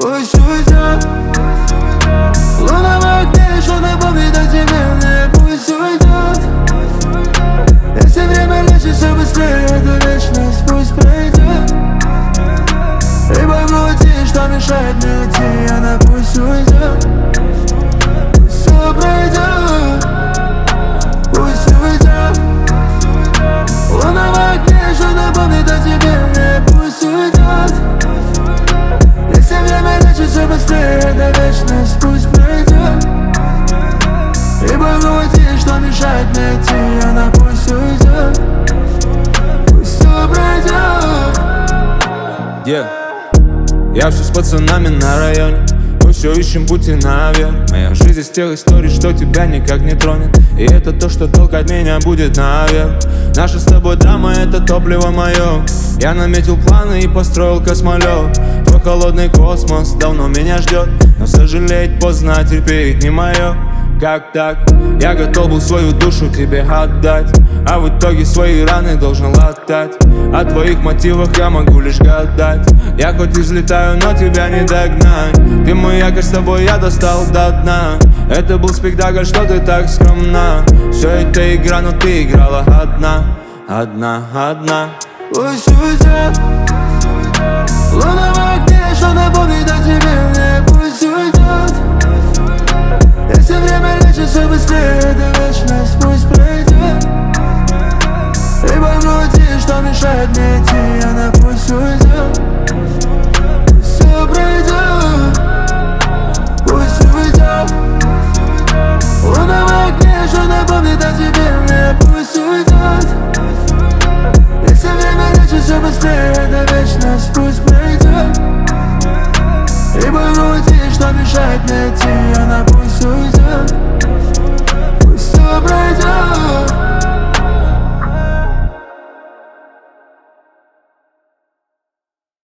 Пусть уйдет. Луна в окне еще напомнит о тебе мне. Пусть уйдет. Если время лечит все быстрее, эта вечность пусть пройдет. Ибо в груди, что мешает мне идти, она пусть уйдет. Пусть все пройдет. Пусть уйдет. Луна в окне еще напомнит о тебе мне. Пусть уйдет. Если время лечит все быстрее, эта вечность пусть пройдет. Ибо в груди, что мешает мне идти, она пусть уйдет. Пусть все пройдет. Я все с пацанами на районе, мы все ищем пути наверх. Моя жизнь из тех историй, что тебя никак не тронет. И это то, что толкать меня будет наверх. Наша с тобой драма, это топливо мое. Я наметил планы и построил космолет. Твой холодный космос давно меня ждет, но сожалеть поздно, терпеть не мое. Как так? Я готов был свою душу тебе отдать, а в итоге свои раны должен латать. О твоих мотивах я могу лишь гадать. Я хоть и взлетаю, но тебя не догнать. Ты мой якорь, с тобой я достал до дна. Это был спектакль, что ты так скромна. Все это игра, но ты играла одна. Одна. Пусть уйдет. Луна в окне, что напомнит о тебе мне. Пусть уйдет. Если время лечит все быстрее, эта вечность пусть пройдет. Ибо в груди, что мешает мне идти, она пусть уйдет. Пусть все пройдет. Пусть уйдет. Луна в окне, что напомнит о тебе мне. Пусть уйдет. Если время лечит все быстрее, эта вечность пусть пройдет. Ибо в груди, что мешает мне идти, она пусть уйдет. Пусть все пройдет.